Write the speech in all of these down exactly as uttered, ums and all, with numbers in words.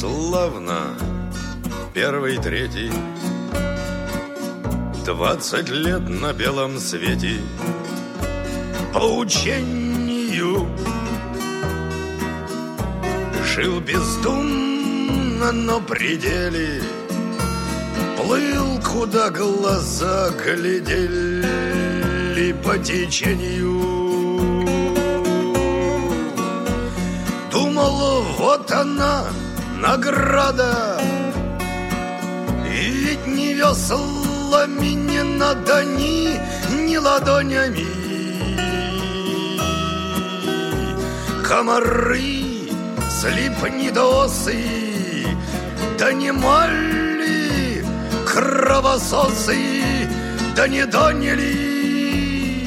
славно, первый, третий, двадцать лет на белом свете. По учению жил бездумно, но при деле плыл, куда глаза глядели по течению. Думала, вот она, награда, и ведь ни веслами, ни на дани, ни ладонями. Комары, слепнедосы, да не мали, кровососы, да не доняли.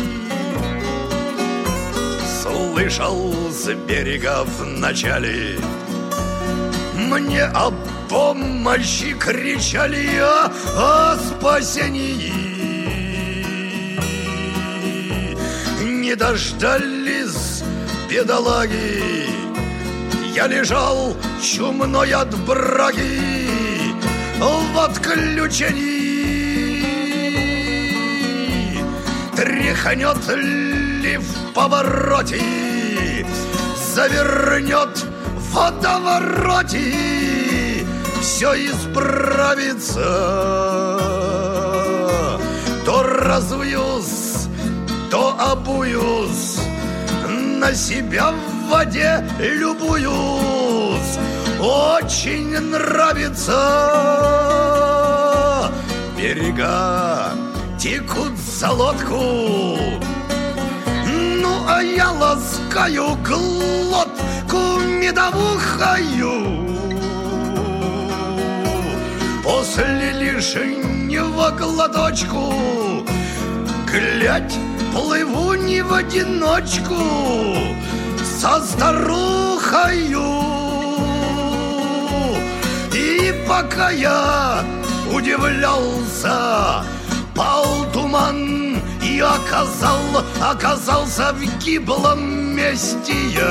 Слышал с берега вначале, мне о помощи кричали, о, о спасении. Не дождались бедолаги, я лежал чумной от браги в отключении. Тряхнет ли в повороте, завернет в водовороте, все исправится. То разуюсь, то обуюсь, на себя в воде любуюсь, очень нравится. Берега текут за лодку, ну а я ласкаю глотку медовухою. После лишнего глоточку, глядь, плыву не в одиночку, со старухою. И пока я удивлялся, пал туман, и оказал, оказался в гиблом месте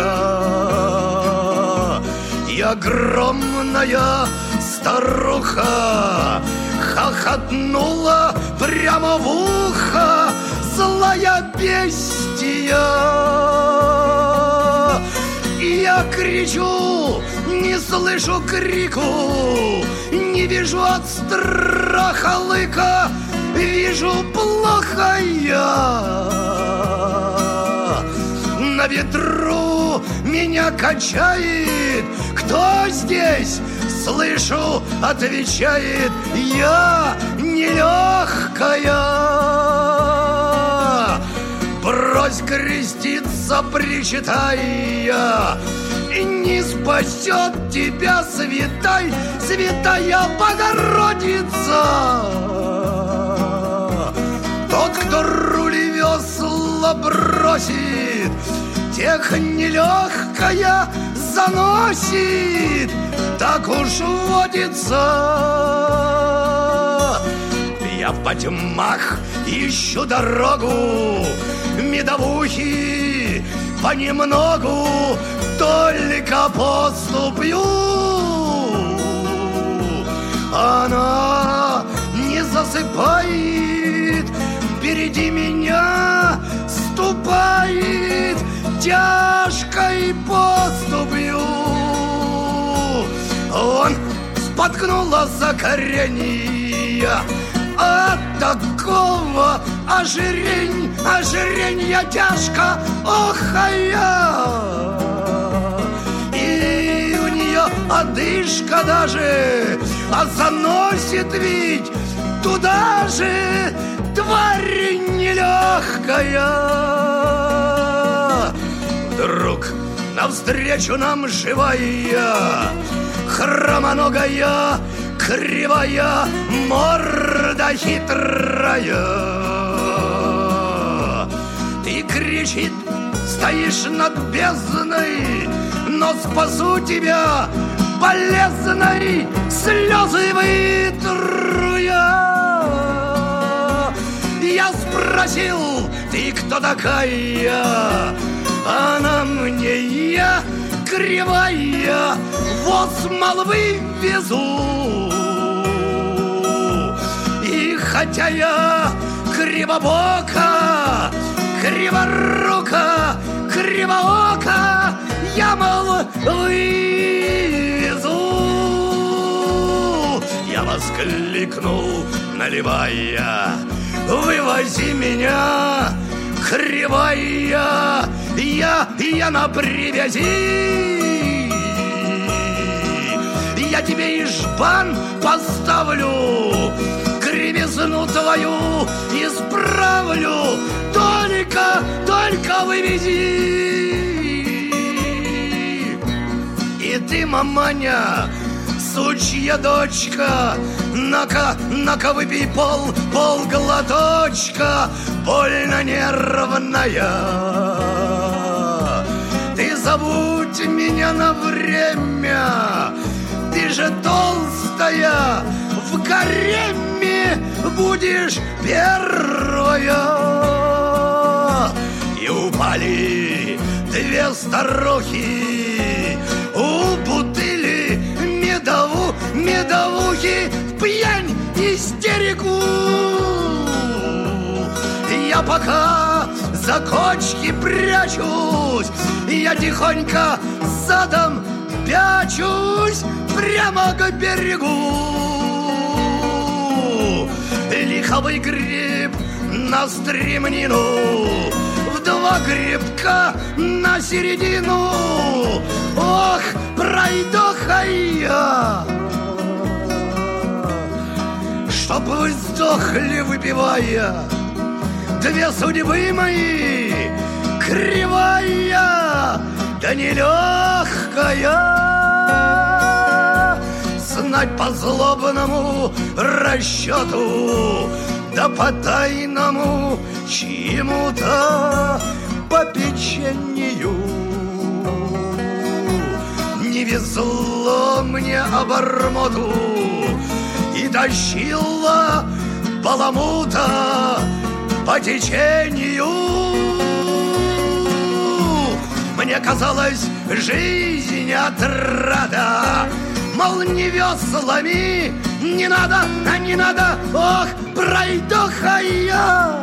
я. И огромная старуха хохотнула прямо в ухо, злая бестия. И я кричу, не слышу крику, не вижу от страха лыка, вижу плохо я. На ветру меня качает, кто здесь? Слышу, отвечает, я нелегкая. Брось креститься, причитая, не спасет тебя святай, святая Богородица. Тот, кто руль и весла бросит, тех нелегкая заносит, так уж водится. Я в потьмах ищу дорогу, медовухи понемногу только поступлю. Она не засыпает, впереди меня ступает тяжкой поступью. Он споткнула за коренья от такого ожирень, ожиренья тяжко охая. И у нее одышка даже, а заносит ведь туда же тварь нелегкая. Вдруг навстречу нам живая, хромоногая, кривая, морда хитрая. Ты, кричит, стоишь над бездной, но спасу тебя полезной, слезы вытру я. Я спросил, ты кто такая? Она мне, я кривая, воз молвы везу. И хотя я кривобока, криворука, кривоока, я молвы везу. Я воскликнул, наливая: вывози меня, кривая, я, я на привязи. Я тебе и жбан поставлю, кривизну твою исправлю, только, только вывези. И ты, маманя, сучья дочка, на-ка, на-ка выпей пол, пол глоточка, больно нервная. Ты забудь меня на время, ты же толстая, в гареме будешь первая. И упали две старухи у бутыли медову, медовухи в пьянь истерику. Я пока за кочки прячусь, я тихонько задом пячусь прямо к берегу. Лиховый гриб на стремнину, в два грибка на середину. Ох, пройдоха я, чтоб вы сдохли, выпивая. Две судьбы мои, кривая да нелегкая, знать по злобному расчету, да по тайному чему-то попечению. Не везло мне обормоту, и тащила баламута по течению. Мне казалось, жизнь отрада, мол, не веслами, не надо, а не надо, ох, пройдоха я.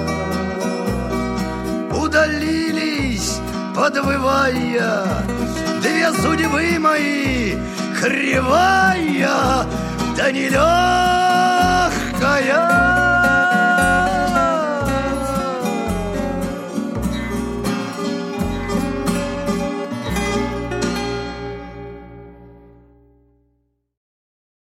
Удалились, подвывая, две судьбы мои, кривая да нелегкая.